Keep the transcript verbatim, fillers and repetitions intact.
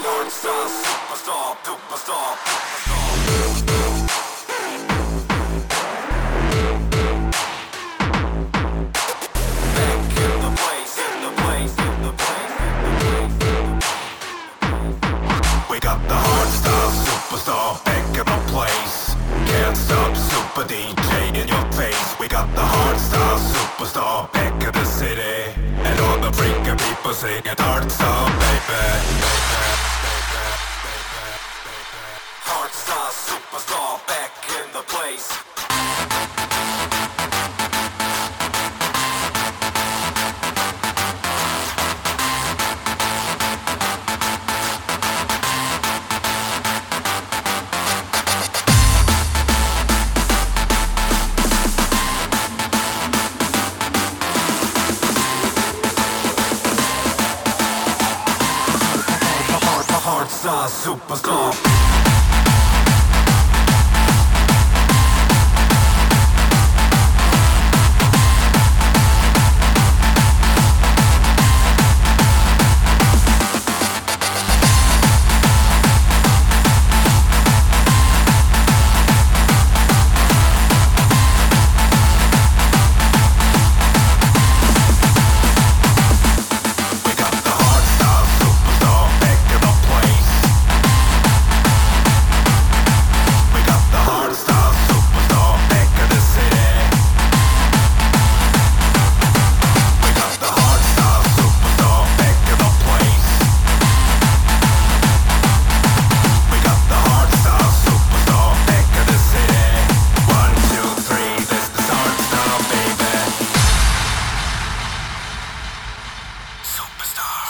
Hardstyle superstar, superstar, superstar. Back in the place, in the place, in the place, in the place. We got the hardstyle superstar back in the place. Can't stop, super D J in your face. We got the hardstyle superstar back in the city, and all the freaking people singing hardstyle, baby. Hardstyle superstar back in the place. Hardstyle superstar. Superstar.